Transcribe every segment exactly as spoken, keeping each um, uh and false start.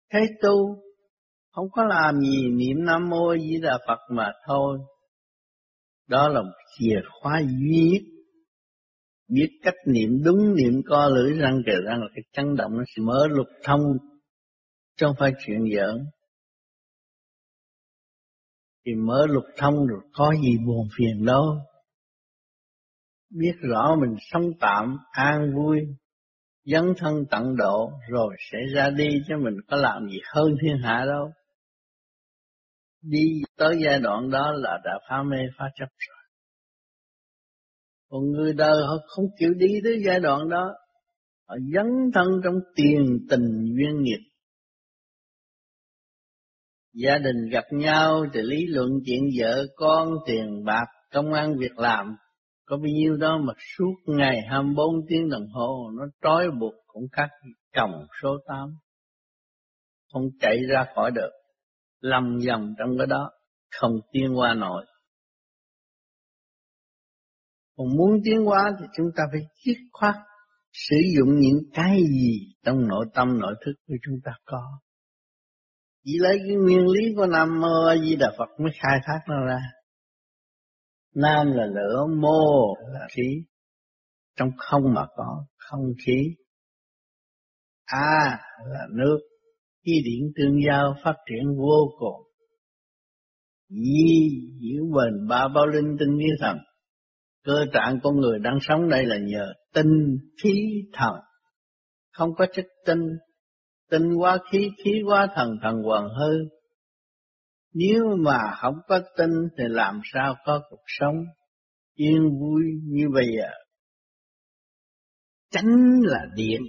Cái tu không có làm gì, niệm Nam Mô Di Đà Phật mà thôi. Đó là một chìa khóa duy nhất. Biết cách niệm đúng, niệm co lưỡi răng kề răng là cái chấn động nó sẽ mở lục thông, chứ không phải chuyện giỡn. Thì mở lục thông rồi có gì buồn phiền đâu. Biết rõ mình sống tạm, an vui, dấn thân tận độ rồi sẽ ra đi, chứ mình có làm gì hơn thiên hạ đâu. Đi tới giai đoạn đó là đã phá mê phá chấp rồi. Còn người đời họ không chịu đi tới giai đoạn đó, họ dấn thân trong tiền tình duyên nghiệp. Gia đình gặp nhau thì lý luận chuyện vợ con, tiền bạc, công ăn việc làm, có bao nhiêu đó mà suốt ngày hai mươi bốn tiếng đồng hồ nó trói buộc cũng khác chồng số tám. Không chạy ra khỏi được, lầm dầm trong cái đó, không tiến qua nổi. Còn muốn tiến hóa thì chúng ta phải dứt khoát sử dụng những cái gì trong nội tâm nội thức của chúng ta có. Chỉ lấy cái nguyên lý của Nam Mô A Di Đà Phật mới khai thác nó ra. Nam là lửa, mô là khí, trong không mà có không khí. A là nước, khí điển tương giao phát triển vô cùng. Di giữ bền ba bao linh tinh như thần. Cơ trạng con người đang sống đây là nhờ tinh khí thần. Không có chất tinh, tinh quá khí, khí quá thần, thần hoàn hư. Nếu mà không có tinh thì làm sao có cuộc sống yên vui như bây giờ. Chánh là điện.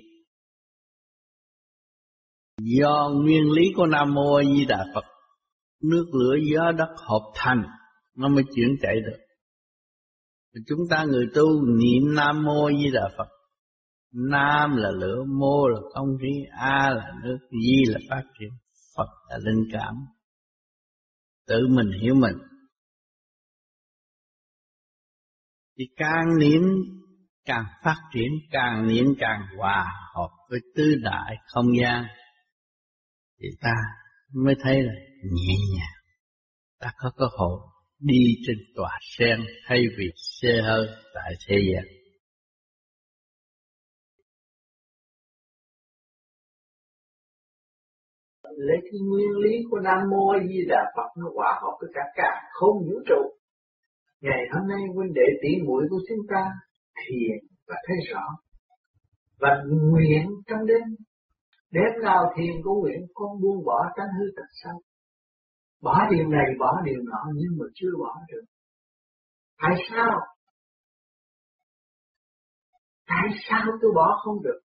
Do nguyên lý của Nam Mô A Di Đà Phật, nước lửa gió đất hợp thành, nó mới chuyển chạy được. Chúng ta người tu niệm Nam Mô A Di Đà Phật. Nam là lửa, mô là không khí, A là nước, Di là phát triển, Phật là linh cảm. Tự mình hiểu mình. Thì càng niệm càng phát triển, càng niệm càng hòa hợp với tứ đại không gian. Thì ta mới thấy là nhẹ nhàng. Ta có cơ hội đi trên tòa sen thay vì xe hơi tại thế gian. Lấy cái nguyên lý của Nam Mô A Di Đà Phật nó hòa hợp với cả cả không vũ trụ. Ngày hôm nay huynh đệ tỷ muội của chúng ta thiền và thấy rõ, và nguyện trong đêm, đêm nào thiền cũng nguyện con buông bỏ tánh hư tật xấu, bỏ điều này bỏ điều nọ nhưng mà chưa bỏ được. Tại sao? Tại sao tôi bỏ không được?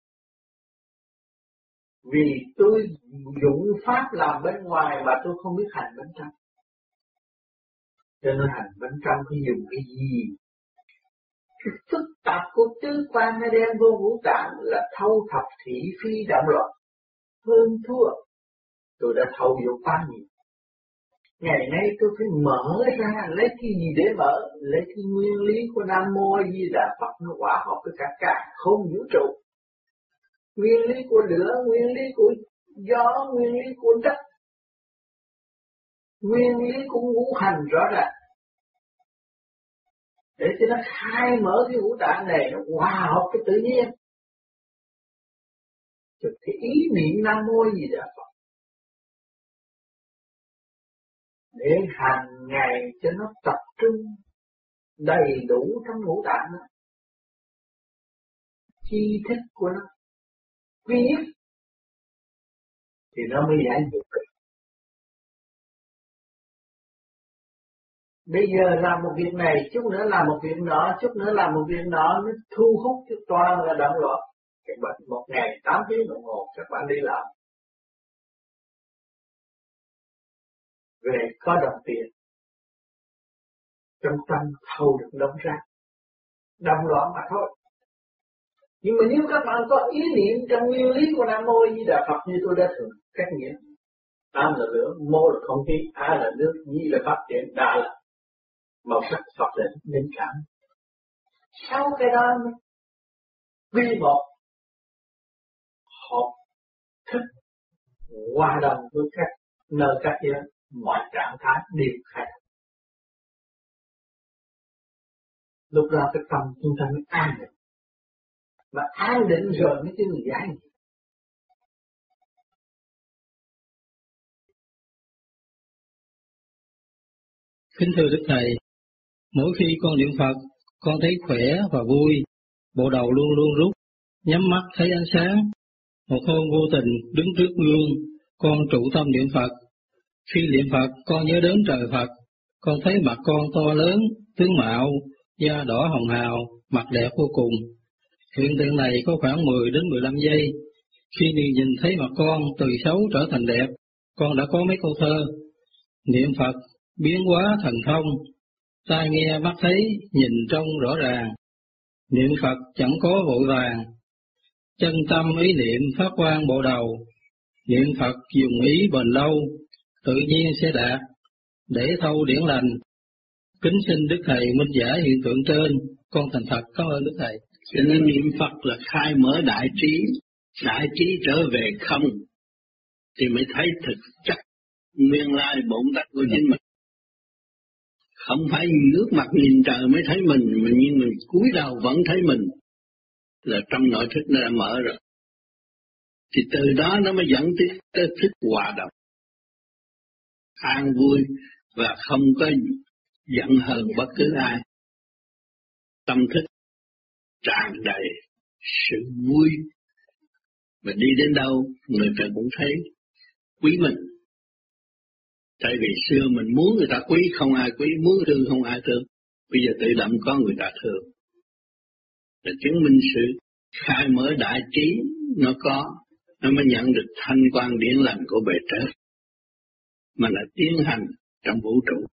Vì tôi dụng pháp làm bên ngoài mà tôi không biết hành bên trong. Cho nên hành bên trong phải dùng cái gì? Cái phức tạp của tứ quan nó đem vô ngũ tạng là thâu thập thị phi động loạn. Hơn thua, tôi đã thâu vô quá nhiều. Ngày nay tôi phải mở ra, lấy cái gì để mở? Lấy cái nguyên lý của Nam Mô A Di Đà Phật nó hòa hợp với cả cả không vũ trụ. Nguyên lý của lửa, nguyên lý của gió, nguyên lý của đất, nguyên lý của ngũ hành rõ ràng. Để cho nó khai mở cái ngũ tạng này, nó hòa hợp cái tự nhiên. Rồi cái ý niệm Nam Mô gì đó Phật, để hàng ngày cho nó tập trung đầy đủ trong ngũ tạng đó. Chi thức của nó quy nhất thì nó mới giải được. Bây giờ làm một việc này, chút nữa làm một việc nọ, chút nữa làm một việc nọ, nó thu hút cho toàn là động loạn. Các bạn một ngày tám tiếng đồng hồ các bạn đi làm, về có đồng tiền, trong tâm thâu được đóng ra, động loạn mà thôi. Nhưng mà nếu các bạn có ý niệm trong nguyên lý của Nam Mô Di Đà Phật như tôi đã thường cách nghĩa, Nam là lửa, Mô là không khí, A là nước, Di là phát triển, Đà là màu sắc Phật là linh cảm. Sau cái đó quy một hợp thức hòa đồng với các nơi các giới, mọi trạng thái đều khai. Lúc đó cái tâm chúng ta mới an định, và an định rồi mới kêu người giải. Kính thưa Đức Thầy, mỗi khi con niệm Phật, con thấy khỏe và vui, bộ đầu luôn luôn rút, nhắm mắt thấy ánh sáng. Một hôm vô tình đứng trước gương, con trụ tâm niệm Phật. Khi niệm Phật, con nhớ đến trời Phật, con thấy mặt con to lớn, tướng mạo, da đỏ hồng hào, mặt đẹp vô cùng. Hiện tượng này có khoảng mười đến mười lăm giây. Khi nhìn thấy mặt con từ xấu trở thành đẹp, con đã có mấy câu thơ: niệm Phật biến hóa thần thông, tai nghe mắt thấy nhìn trông rõ ràng. Niệm Phật chẳng có vội vàng, chân tâm ý niệm phát quang bộ đầu. Niệm Phật dùng ý bền lâu, tự nhiên sẽ đạt, để thâu điển lành. Kính xin Đức Thầy minh giải hiện tượng trên, con thành thật cảm ơn Đức Thầy. Cho nên niệm Phật là khai mở đại trí, đại trí trở về không, thì mới thấy thực chất nguyên lai bổn tắc của chính mình. Không phải nước mặt nhìn trời mới thấy mình, mà nhưng mình cúi đầu vẫn thấy mình, là trong nội thức nó đã mở rồi. Thì từ đó nó mới dẫn tới, tới thức hòa đồng, an vui và không có giận hờn bất cứ ai. Tâm thức tràn đầy sự vui, và đi đến đâu người ta cũng thấy quý mình. Tại vì xưa mình muốn người ta quý không ai quý, muốn thương không ai thương, bây giờ tự động có người ta thương. Là chứng minh sự khai mở đại trí nó có, nó mới nhận được thanh quan điển lành của bề trên, mà là tiến hành trong vũ trụ.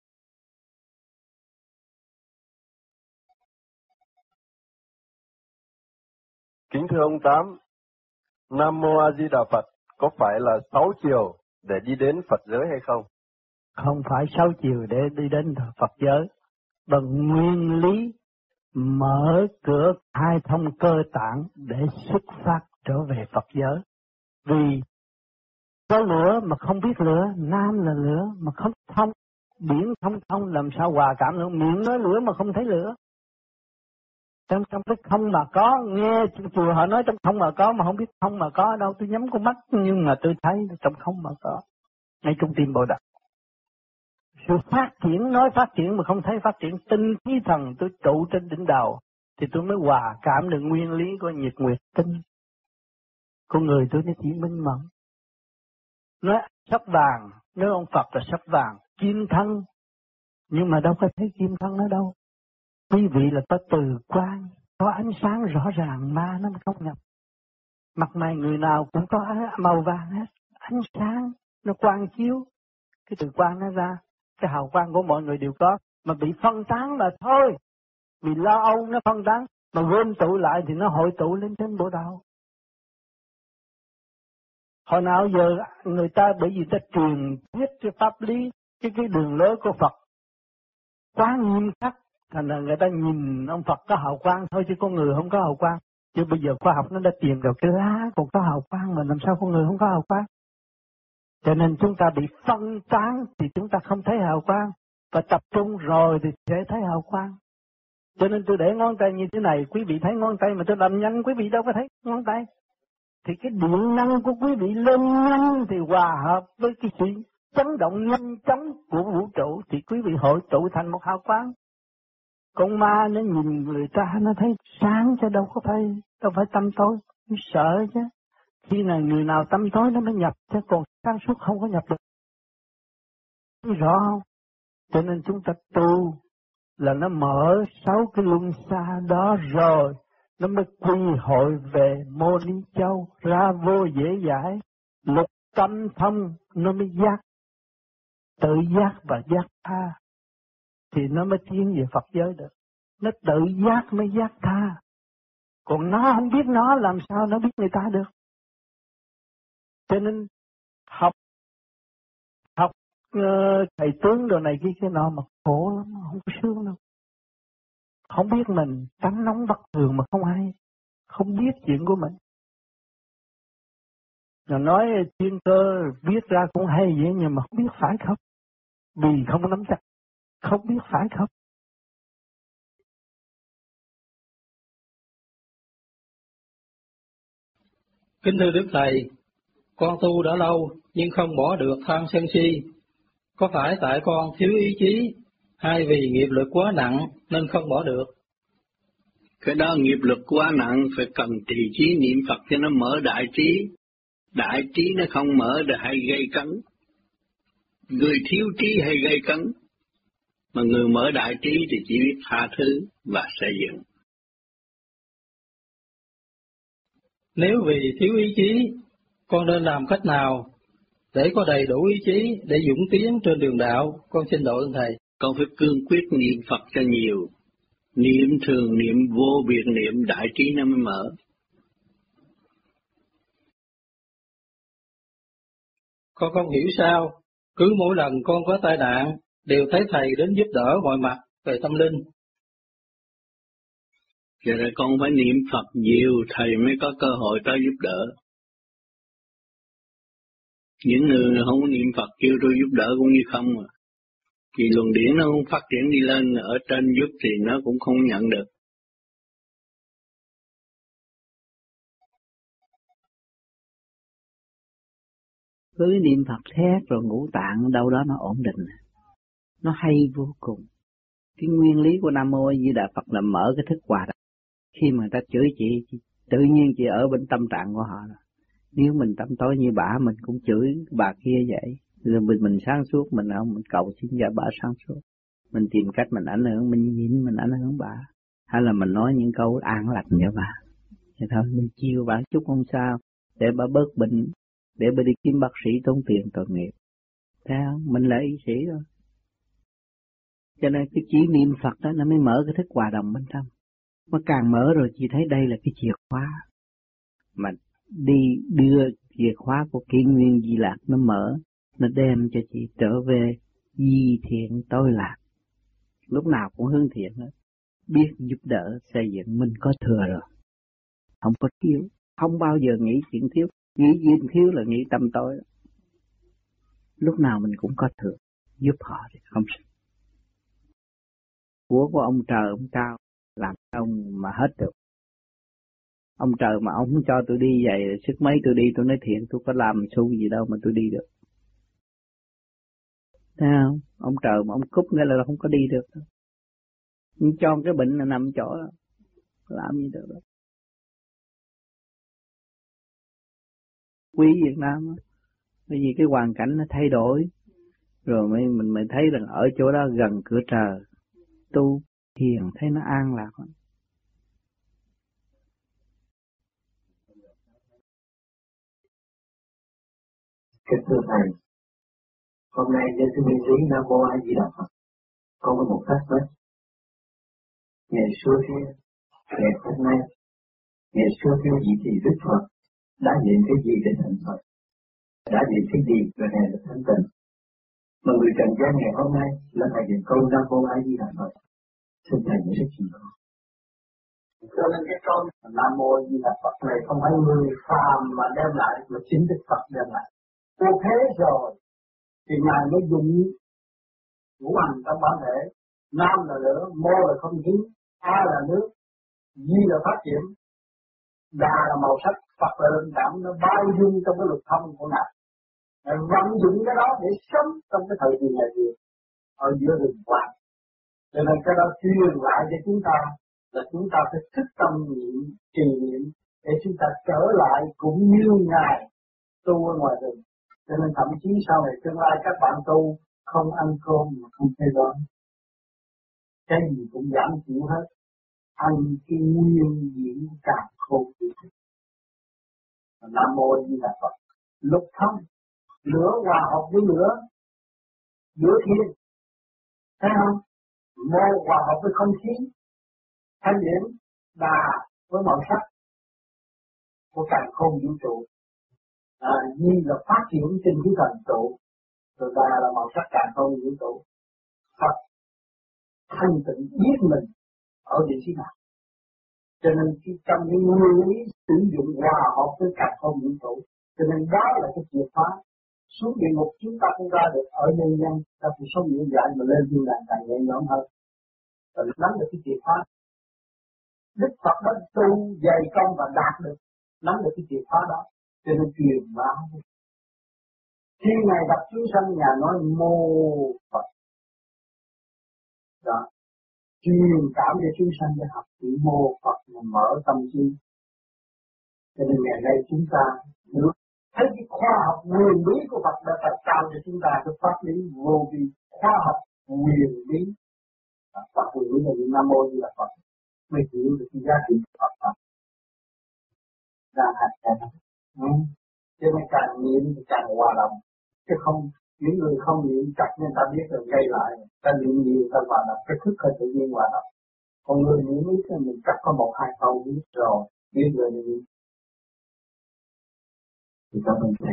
Kính thưa ông Tám, Nam Mô A Di Đà Phật có phải là sáu chiều để đi đến Phật giới hay không? Không phải sáu chiều để đi đến Phật giới, bằng nguyên lý mở cửa hai thông cơ tạng để xuất phát trở về Phật giới. Vì có lửa mà không biết lửa, nam là lửa mà không thông, biển không thông làm sao hòa cảm được, miệng nói lửa mà không thấy lửa. Trong trong cái không mà có, nghe chùa họ nói trong không mà có mà không biết không mà có đâu, tôi nhắm con mắt nhưng mà tôi thấy trong không mà có, ngay trong tim Bồ Đạt. Sự phát triển, nói phát triển mà không thấy phát triển, tinh khí thần tôi trụ trên đỉnh đầu, thì tôi mới hòa cảm được nguyên lý của nhật nguyệt tinh. Con người tôi nó chỉ minh mẫn. Nói sắp vàng, nói ông Phật là sắp vàng, kim thân, nhưng mà đâu có thấy kim thân ở đâu. Quý vị là có từ quan, có ánh sáng rõ ràng mà nó không nhập. Mặt mày người nào cũng có màu vàng hết, ánh sáng, nó quang chiếu, cái từ quang nó ra, cái hào quang của mọi người đều có, mà bị phân tán mà thôi. Vì lo âu nó phân tán, mà gom tụ lại thì nó hội tụ lên trên bộ đầu. Hồi nào giờ người ta bởi vì ta truyền thuyết cái pháp lý, cái cái đường lối của Phật quá nghiêm khắc, thành ra người ta nhìn ông Phật có hào quang thôi chứ con người không có hào quang. Chứ bây giờ khoa học nó đã tìm được cái lá còn có hào quang, mà làm sao con người không có hào quang? Cho nên chúng ta bị phân tán thì chúng ta không thấy hào quang, và tập trung rồi thì sẽ thấy hào quang. Cho nên tôi để ngón tay như thế này, quý vị thấy ngón tay mà tôi làm nhanh, quý vị đâu có thấy ngón tay. Thì cái điện năng của quý vị lên nhanh thì hòa hợp với cái sự chấn động nhanh chóng của vũ trụ, thì quý vị hội tụ thành một hào quang. Con ma nó nhìn người ta nó thấy sáng chứ đâu có phải, đâu phải tâm tối, nó sợ chứ. Khi nào người nào tâm tối nó mới nhập, chứ còn sáng suốt không có nhập được. Thấy rõ không? Cho nên chúng ta tu là nó mở sáu cái luân xa đó rồi, nó mới quy hội về Mô Ni Châu, ra vô dễ giải, lục tâm thông nó mới giác, tự giác và giác tha, thì nó mới tiến về Phật giới được. Nó tự giác mới giác tha, còn nó không biết nó làm sao nó biết người ta được. Cho nên học học uh, thầy tướng đồ này kia cái nọ mà khổ lắm, không có sướng đâu. Không biết mình tánh nóng bất thường mà không hay, không biết chuyện của mình. Rồi nói chuyên cơ viết ra cũng hay vậy nhưng mà không biết phải không. Vì không nắm chắc, không biết phải không. Kính thưa Đức Thầy, con tu đã lâu nhưng không bỏ được tham sân si. Có phải tại con thiếu ý chí hay vì nghiệp lực quá nặng nên không bỏ được? Cái đó nghiệp lực quá nặng, phải cần trì trí niệm Phật cho nó mở đại trí. Đại trí nó không mở thì hay gây cấn. Người thiếu trí hay gây cấn. Mà người mở đại trí thì chỉ biết tha thứ và xây dựng. Nếu vì thiếu ý chí, con nên làm cách nào để có đầy đủ ý chí để dũng tiến trên đường đạo? Con xin độ ơn Thầy. Con phải cương quyết niệm Phật cho nhiều. Niệm thường niệm vô biệt niệm đại trí nó mới mở. Con không hiểu sao, cứ mỗi lần con có tai nạn, đều thấy Thầy đến giúp đỡ mọi mặt về tâm linh. Cho nên con phải niệm Phật nhiều, Thầy mới có cơ hội tới giúp đỡ. Những người không có niệm Phật kêu tôi giúp đỡ cũng như không à. Vì luồng điển nó không phát triển đi lên, ở trên giúp thì nó cũng không nhận được. Cứ niệm Phật thét rồi ngũ tạng đâu đó nó ổn định. Nó hay vô cùng. Cái nguyên lý của Nam Mô A Di Đà Phật là mở cái thức hòa. Khi mà người ta chửi chị, tự nhiên chị ở bên tâm trạng của họ. Nếu mình tâm tối như bà, mình cũng chửi bà kia vậy. Rồi mình, mình sáng suốt, mình không mình cầu xin cho bà sáng suốt. Mình tìm cách mình ảnh hưởng, mình nhìn mình ảnh hưởng bà. Hay là mình nói những câu an lành cho bà. Thì thôi, mình chiêu bà chút không sao, để bà bớt bệnh, để bà đi kiếm bác sĩ tốn tiền tội nghiệp. Thấy không? Mình là y sĩ thôi. Cho nên cái chỉ niệm Phật đó nó mới mở cái thức hòa đồng bên trong. Mà càng mở rồi chị thấy đây là cái chìa khóa. Mà đi đưa chìa khóa của kỷ nguyên di lạc nó mở, nó đem cho chị trở về di thiện tối lạc. Lúc nào cũng hướng thiện hết. Biết giúp đỡ xây dựng mình có thừa rồi. Không có thiếu. Không bao giờ nghĩ chuyện thiếu. Nghĩ chuyện thiếu là nghĩ tâm tối. Lúc nào mình cũng có thừa. Giúp họ thì không sao. Của của ông trời ông cao, làm ông mà hết được. Ông trời mà ông không cho tôi đi vậy, sức mấy tôi đi, tôi nói thiện, tôi có làm xu gì đâu mà tôi đi được. Thấy không? Ông trời mà ông cúp nghĩa là không có đi được. Nhưng cho cái bệnh là nằm chỗ đó, làm gì được đâu. Quý Việt Nam đó. Bởi vì cái hoàn cảnh nó thay đổi, rồi mới, mình mới thấy rằng ở chỗ đó gần cửa trời, tu thiền thấy nó an lạc lắm. Kính thưa Thầy, hôm nay đến cái nguyên lý Nam Mô A Di Đà Phật, con có một thắc mắc. Ngày xưa kia, ngày hôm nay, ngày xưa kia vị thì Đức Phật đã dạy cái gì để thành Phật, đã dạy cái gì về ngày là thanh tịnh. Mà người trần gian ngày hôm nay là thầy dạy câu Nam Mô A Di Đà Phật. Xin Thầy giải thích gì không? Cho nên cái câu Nam Mô A Di Đà Phật này không phải người phàm mà đem lại, mà chính Đức Phật đem lại. Cô thế rồi thì Ngài mới dùng ngũ hành trong bản thể. Nam là lửa, mô là không khí, A là nước, Di là phát triển, Đà là màu sắc, Phật là linh cảm, nó bao dung trong cái luật thông của Ngài. Ngài vận dụng cái đó để sống trong cái thời kỳ này kia ở giữa rừng quang. Cho nên cái đó truyền lại cho chúng ta là chúng ta phải thức tâm niệm, trì niệm để chúng ta trở lại cũng như Ngài tu ở ngoài rừng. Cho nên thậm chí sau này tương lai các bạn tu không ăn cơm mà không thấy đói. Cái gì cũng giảm chịu hết. Ăn cái nguyên diễn càng khôn chịu. Nam Mô A Di Đà Phật. Lục thông, lửa hòa hợp với lửa, lửa thiên. Thấy không? Mô hòa hợp với không khí, thanh điển, đà với màu sắc của càng khôn vũ trụ. À, Di là phát triển trên cái thần trụ, rồi đà là màu sắc càng khôn vũ trụ. Phật thanh tịnh biết mình ở vị trí nào. Cho nên trong cái nguyên lý sử dụng hòa hợp với càng khôn vũ trụ, Cho nên đó là cái chìa khóa. Xuống địa ngục chúng ta không ra được, ở nhân gian ta phải sống những dạy mà lên thiên đàng càng nhẹ nhõm hơn. Và nắm được cái chìa khóa. Đức Phật đã tu dày công và đạt được, nắm được cái chìa khóa đó, cho nên truyền bá. Khi Ngài gặp chúng sanh, Ngài nói mô Phật. Đó, truyền cảm cho chúng sanh để học chữ mô Phật mà mở tâm trí. Cho nên ngày nay chúng ta được thấy cái khoa học nguyên bí của Phật đã Phật trao cho chúng ta cái pháp lý vô vi, khoa học nguyên bí. Phật nguyên bí là Nam Mô Như là Phật. Mới hiểu được cái giá trị của Phật Phật. Đang hành cái đó. Cho nên càng niệm thì càng hòa đồng. Chứ không, những người không niệm chặt nên ta biết rồi gây lại. Ta niệm nhiều ta hòa đồng, cái thức hơi tự nhiên hòa đồng. Còn người niệm ít thì mình chắc có một hai câu biết rồi, biết rồi thì niệm. Thì ta mình thấy.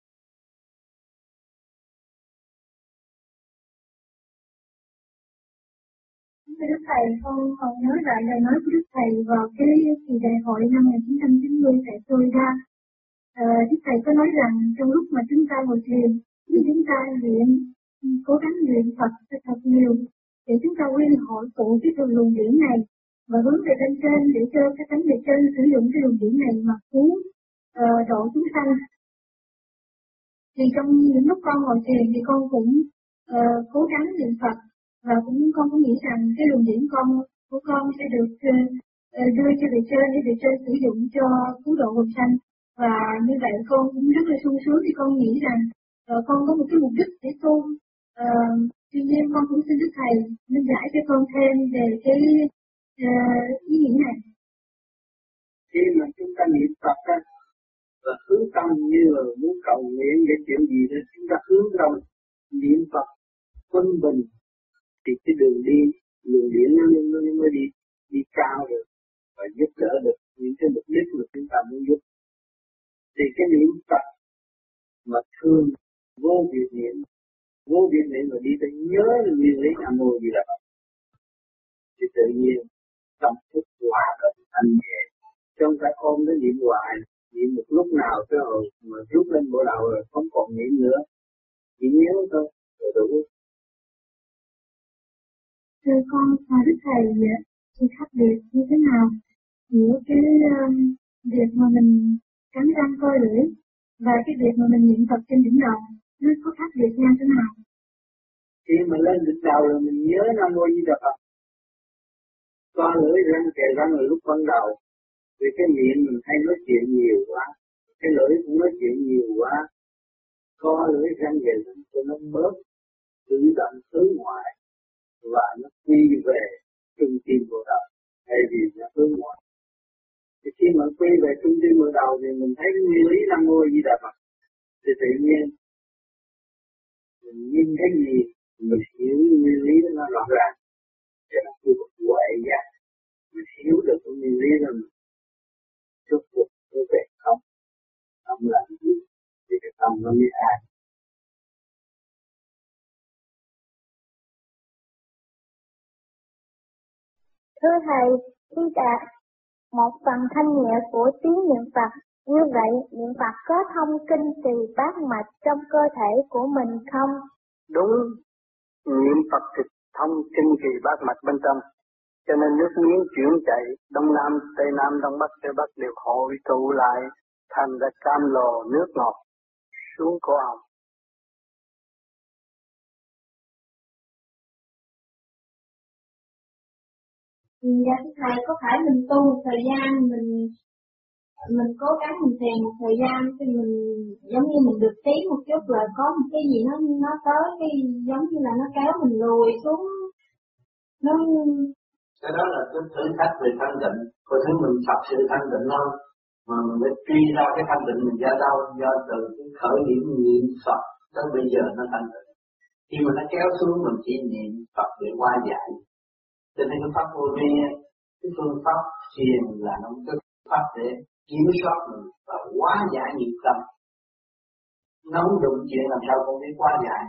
Đức Thầy, con còn nhớ lại lời nói của Đức Thầy vào cái kỳ đại hội năm một nghìn chín trăm chín mươi tại Florida. Ờ, Đức Thầy có nói rằng trong lúc mà chúng ta ngồi thiền, khi chúng ta luyện, cố gắng luyện Phật thật nhiều, để chúng ta quy hội tụ cái luồng điển này và hướng về bên trên để cho các tánh bề trên sử dụng cái luồng điển này mà cứu uh, độ chúng sanh. Thì trong những lúc con ngồi thiền thì con cũng uh, cố gắng luyện Phật. Và cũng con cũng nghĩ rằng cái luồng điển con của con sẽ được uh, đưa cho bề trên để bề trên sử dụng cho cứu độ quần sanh. Và như vậy con cũng rất là sung sướng thì con nghĩ rằng uh, con có một cái mục đích để tu. Uh, tuy nhiên con cũng xin Đức Thầy minh giải cho con thêm về cái uh, ý nghĩ này. Khi mà chúng ta niệm Phật á, và hướng tâm như là muốn cầu nguyện để chuyện gì đó, chúng ta hướng tâm niệm Phật quân bình thì cái đường đi, đường điển nó nó mới đi đi cao được và giúp đỡ được những cái mục đích mà chúng ta muốn giúp. Thì cái niệm Phật mà thương vô biệt niệm, vô biệt niệm mà đi tới nhớ nguyên lý Nam Mô Di Đà Phật thì tự nhiên tâm thức hòa hợp thanh nhẹ. Trong ta ôm cái niệm hoài, niệm một lúc nào cái hồi mà rút lên bộ đầu rồi không còn niệm nữa, chỉ nhớ thôi rồi đủ. Thưa con, và Đức Thầy, sự khác biệt như thế nào giữa cái um, việc mà mình cắn răng coi lưỡi và cái việc mà mình niệm Phật trên đỉnh đầu, nó có khác biệt nhau thế nào? Khi mà lên đỉnh đầu rồi mình nhớ Nam Mô Di Đà Phật, co lưỡi răng kề răng là lúc ban đầu, vì cái miệng mình hay nói chuyện nhiều quá, cái lưỡi cũng nói chuyện nhiều quá, co lưỡi răng kề răng cho nó bớt tự động hướng ngoại và nó quy về trung tim bộ đầu, thay vì nó hướng ngoại. Thì khi mà quy về trung tim bộ đầu thì mình thấy cái nguyên lý Nam Mô Di Đà Phật thì tự nhiên mình nhìn thấy gì mình hiểu nguyên lý đó nó rõ ràng, cho nó cứ một huệ giác mình hiểu được cái nguyên lý đó mình chúc phục cái về không không làm gì thì cái tâm nó mới an. Thưa Thầy, xin trả một phần thanh nhẹ của tiếng niệm Phật. Như vậy, niệm Phật có thông kinh trì bát mạch trong cơ thể của mình không? Đúng, niệm Phật thì thông kinh trì bát mạch bên trong. Cho nên nước miếng chuyển chạy, Đông Nam, Tây Nam, Đông Bắc, Tây Bắc đều hội tụ lại, thành ra cam lồ nước ngọt xuống cổ họng. Dạ Thầy, có phải mình tu một thời gian, mình mình cố gắng mình thiền một thời gian thì mình giống như mình được tí một chút là có một cái gì nó nó tới cái giống như là nó kéo mình lùi xuống, nó cái đó là cái thử thách về thanh định, coi thứ mình thật sự thanh định không, mà mình mới truy ra cái thanh định mình ra đâu, do từ cái khởi điểm niệm Phật tới bây giờ nó thanh định. Khi mà nó kéo xuống mình chỉ niệm Phật để qua giải. Cho nên cái pháp vô vi, cái phương pháp thiền là nó cái pháp để kiểm soát mình và hóa giải nghiệp tâm. Nó không đụng chuyện làm sao con biết hóa giải.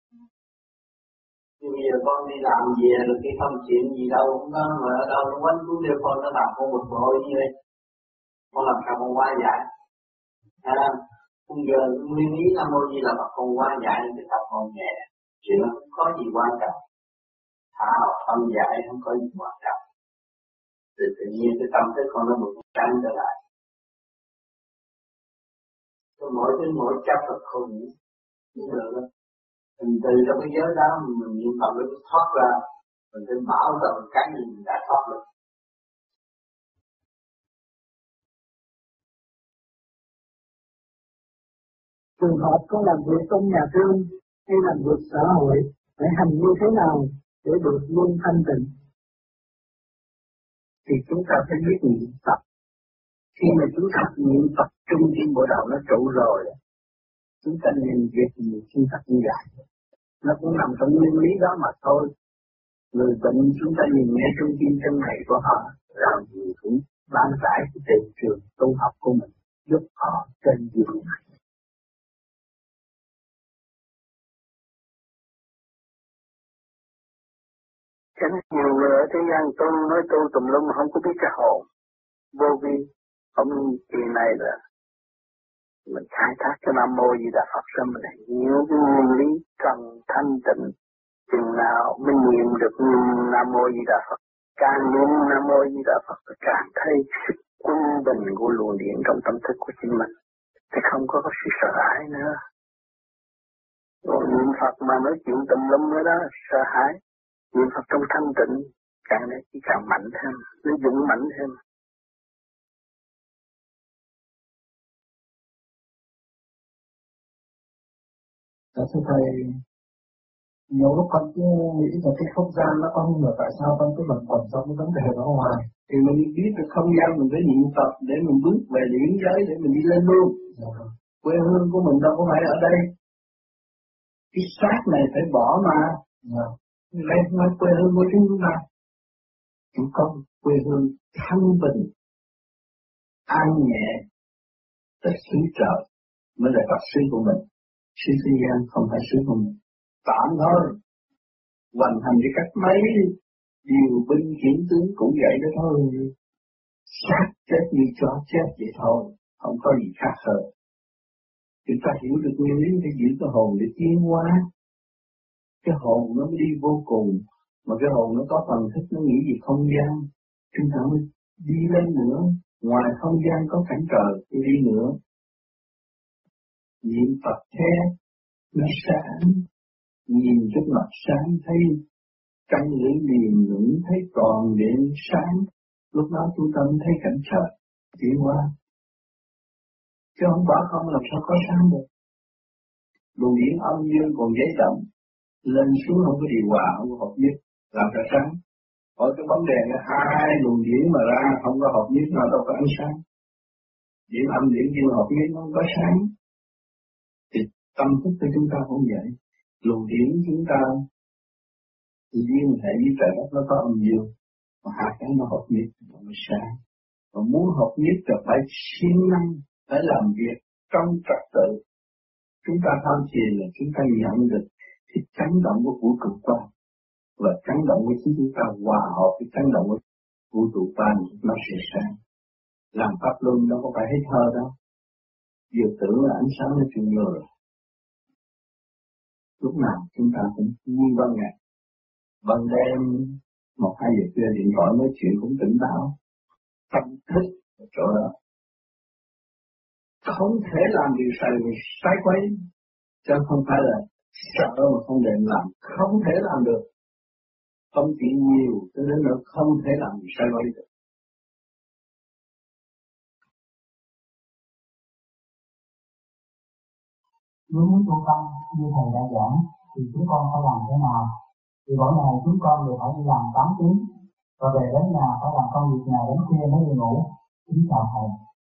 Nhưng bây giờ con đi làm về rồi cái không chuyện gì đâu, không có mà ở đâu nó quánh cuốn đeo con nó làm con bực bội như vậy. Con làm sao con hóa giải. À, Bây giờ nguyên lý Nam Mô Di Đà Phật còn qua dạy cái tập còn nhẹ, chuyện nó không có gì quan trọng. Thả học tâm giải không có gì quan trọng. Thì tự nhiên cái tâm thức con nó một tránh trở lại. Cái mỗi cái mỗi chấp là không nghĩ. Đúng rồi đó. Mình từ trong cái giới đó mình niệm Phật nó thoát ra. Mình phải bảo tận cái gì mình đã thoát được. Trường hợp con làm việc trong nhà thương hay làm việc xã hội phải hành như thế nào để được luôn thanh tịnh? Thì chúng ta phải biết niệm Phật. Khi mà chúng ta niệm Phật trung tâm bộ đầu nó trụ rồi, chúng ta nên việc gì chúng ta cũng giải. Nó cũng nằm trong nguyên lý đó mà thôi. Người bệnh chúng ta nhìn nghe trung tâm chân này của họ, làm gì cũng ban giải cái tiền trường tu học của mình, giúp họ trên đường này. Chẳng nhiều người ở thế gian tu nói tu tùm lum không có biết cái hồn vô vi. Ông kỳ này là mình khai thác cái Nam Mô Di Đà Phật ra mình hiểu cái nguyên lý cần thanh tịnh. Chừng nào mình niệm được Nam Mô Di Đà Phật, càng niệm Nam Mô Di Đà Phật càng thấy sự quân bình của luồng điện trong tâm thức của chính mình, thì không có, có sự sợ hãi nữa. Rồi niệm Phật mà nói chuyện tùm lum nữa đó, sợ hãi. Niệm Phật trong thanh tịnh, càng này chỉ càng mạnh thêm, nó dũng mạnh thêm. Dạ thưa Thầy, nhiều lúc con cứ nghĩ là cái không gian nó con nhưng mà tại sao con cứ bận quẩn trong cái vấn đề đó ngoài? Thì mình biết được không gian mình phải niệm Phật để mình bước về điển giới để mình đi lên luôn. Dạ. Quê hương của mình đâu có phải ở đây. Cái xác này phải bỏ mà. Dạ. Lấy nói quê hương của chúng ta. Chúng con quê hương thanh bình, an nhẹ, tất xứ trời mới là Phật xứ của mình. Xứ thế gian không phải xứ của mình. Tạm thôi. Hoàn thành cái cách mấy điều binh khiển tướng cũng vậy đó thôi. Sát chết như chó chết vậy thôi. Không có gì khác hơn. Chúng ta hiểu được nguyên lý để giữ cái hồn để tiến hóa. Cái hồn nó mới đi vô cùng. Mà cái hồn nó có phần thức nó nghĩ gì không gian. Chúng ta mới đi lên nữa. Ngoài không gian có cảnh trời tôi đi nữa. Niệm Phật thế nó sáng. Nhìn trước mặt sáng thấy căn lưỡi liềm lưỡng thấy tròn điện sáng. Lúc đó chúng ta mới thấy cảnh trời tiến hóa. Chứ không bỏ không làm sao có sáng được. Luồng điển âm dương còn giấy động. Lên xuống không có điều hòa, không có hợp nhất. Làm ra sáng. Ở cái bóng đèn nó hai luồng điển mà ra không có hợp nhất nào đâu có ánh sáng. Điển âm điển dương hợp nhất nó không có sáng. Thì tâm thức của chúng ta cũng vậy. Luồng điển chúng ta liên hệ với trời đất nó có âm dương. Mà hai cái nó hợp nhất nó mới sáng. Và muốn hợp nhất là phải siêng năng, phải làm việc trong trật tự. Chúng ta tham thiền là chúng ta nhận được cái chấn động của vũ trụ quan. Và chấn động của chính chúng ta hòa hợp với chấn động của vũ trụ quan nó sẽ sáng. Làm pháp luân nó có phải hết thơ đâu. Vừa tưởng là ánh sáng nó chung vô rồi. Lúc nào chúng ta cũng như ban ngày. Ban đêm một hai giờ khuya điện thoại nói chuyện cũng tỉnh táo. Tâm thức ở chỗ đó. Không thể làm điều sai sai quấy. Chứ không phải là sợ mà không để làm. Không thể làm được. Không chuyện nhiều cho nên nó không thể làm điều sai quấy được. Nếu muốn tu tâm như Thầy đã giảng thì chúng con phải làm thế nào? Thì mỗi ngày chúng con đều phải đi làm tám tiếng và về đến nhà phải làm công việc nhà đến khuya mới đi ngủ. Kính chào Thầy.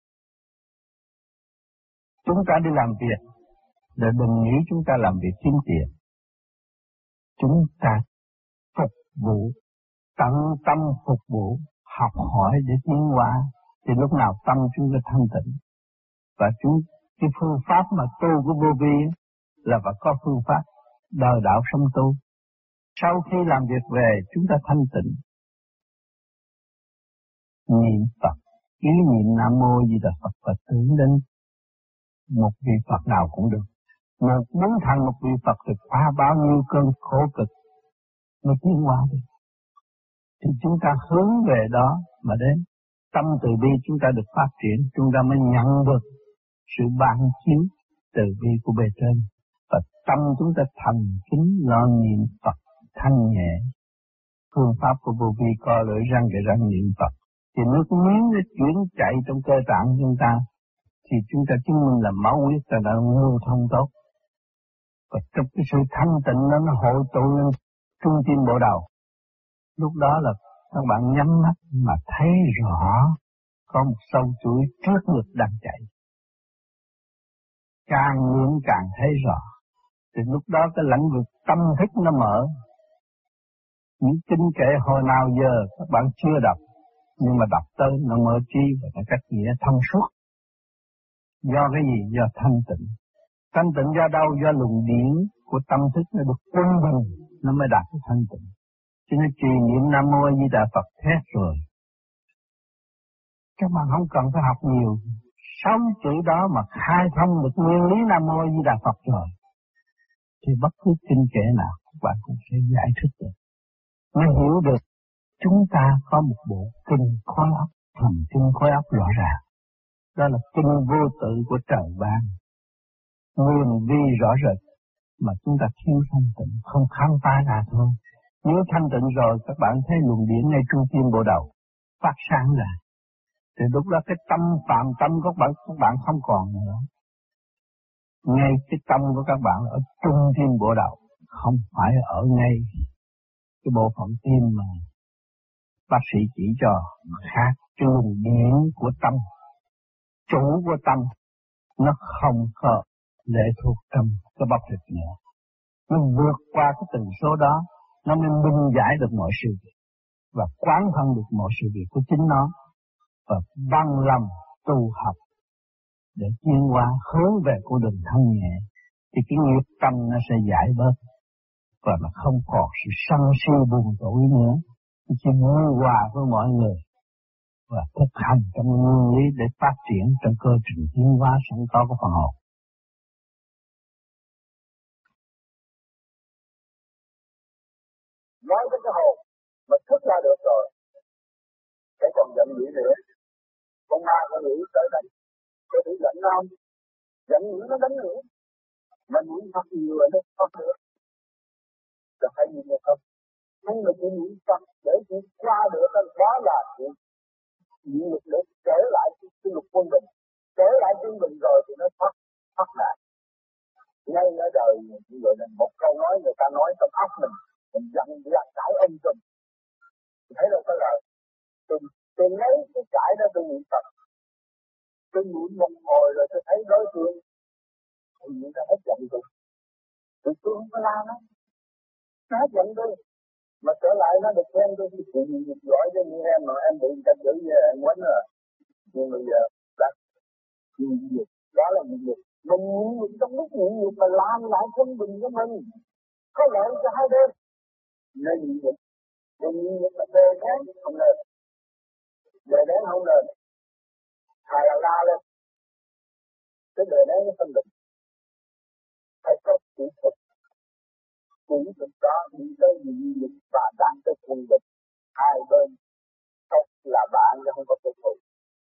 Chúng ta đi làm việc để đừng nghĩ chúng ta làm việc kiếm tiền. Chúng ta phục vụ, tận tâm phục vụ, học hỏi để tiến hóa. Thì lúc nào tâm chúng ta thanh tịnh. Và chúng cái phương pháp mà tu của vô vi là phải có phương pháp đời đạo sống tu. Sau khi làm việc về chúng ta thanh tịnh. Niệm Phật, ý niệm Nam Mô Di Đà Phật và tưởng đến một vị Phật nào cũng được. Một muốn thành một vị Phật thì qua bao nhiêu cơn khổ cực mới tiến hóa được. Thì chúng ta hướng về đó mà đến. Tâm từ bi chúng ta được phát triển, chúng ta mới nhận được sự ban chiếu từ bi của bề trên. Và tâm chúng ta thành kính lo niệm Phật thanh nhẹ. Phương pháp của vô vi co lưỡi răng để răng niệm Phật. Thì nước miếng nó chuyển chạy trong cơ tạng chúng ta. Thì chúng ta chứng minh là máu huyết ta đã lưu thông tốt. Và trong cái sự thanh tịnh đó nó hội tụ lên trung tim bộ đầu. Lúc đó là các bạn nhắm mắt mà thấy rõ có một sâu chuỗi trước ngực đang chạy. Càng niệm càng thấy rõ. Thì lúc đó cái lãnh vực tâm thức nó mở. Những kinh kệ hồi nào giờ các bạn chưa đọc, nhưng mà đọc tới nó mở trí và nó cách nghĩa thông suốt. Do cái gì? Do thanh tịnh. Thanh tịnh do đâu? Do luồng điển của tâm thức nó được quân bình, nó mới đạt được thanh tịnh. Cho nên trì niệm Nam Mô A Di Đà Phật hết rồi. Các bạn không cần phải học nhiều. Sáu chữ đó mà khai thông được nguyên lý Nam Mô A Di Đà Phật rồi, thì bất cứ kinh kệ nào các bạn cũng sẽ giải thích được. Mới hiểu được chúng ta có một bộ kinh khối óc, thần kinh khối óc rõ ràng. Đó là kinh vô tự của trời ban. Nguyên vi rõ rệt mà chúng ta thiếu thanh tịnh, không khám phá ra thôi. Nếu thanh tịnh rồi các bạn thấy luồng điển ngay trung tim bộ đầu phát sáng ra. Thì lúc đó cái tâm phạm tâm của các bạn, các bạn không còn nữa. Ngay cái tâm của các bạn ở trung tim bộ đầu, không phải ở ngay cái bộ phận tim mà bác sĩ chỉ cho khác. Cái luồng điển của tâm, chủ của tâm, nó không có lệ thuộc trong cái bắp thịt nữa. Nó vượt qua cái tần số đó, nó mới minh giải được mọi sự việc và quán thông được mọi sự việc của chính nó, và bằng lòng tu học để tiến hóa hướng về con đường thanh nhẹ. Thì cái nghiệp tâm nó sẽ giải bớt và nó không còn sự sân si buồn tối nữa. Nó chỉ vui hòa với mọi người và thực hành trong nguyên lý để phát triển trong cơ trình tiến hóa sẵn có của phần hồn. Nói với cái hồn mà thức ra được rồi, cái còn giận dữ nữa. Con ma con nghĩ tới đây, có thể giận nó không? Giận dữ nó đánh nữa. Mà niệm Phật nhiều rồi nó không được. Rồi phải niệm được không? Nhưng mà chỉ niệm Phật để chỉ qua được đó là chuyện niệm lực để trở lại cái lục quân bình. Trở lại quân bình rồi thì nó thoát, thoát nạn. Ngay ở đời như vậy là một câu nói người ta nói trong óc mình, mình giận giận cãi ông trùm. Thấy đâu có lời. Tôi, tôi lấy cái cãi đó tôi niệm Phật. Tôi niệm một hồi rồi tôi thấy đối phương. Thì người ta hết giận tôi. Tôi tôi không có la nó. Nó hết giận tôi. Mà trở lại nó được khen tôi. Thì mình gọi cho như em mà em bị người ta chửi về em quánh rồi. Nhưng bây giờ đã nhìn được. Đó là nhìn được. Mình nhìn được trong lúc nhìn được mà làm lại quân bình của mình. Có lợi cho hai bên. Nên nhìn được. Mình nhìn được mà đề nén không lên. Đề nén không lên. Thà là la lên. Cái đề nén nó phân định. Phải có kỹ thuật. Kỹ thuật đó đi tới nhìn được và đạt tới quân bình. Hai bên không là bạn chứ không có kỹ thuật.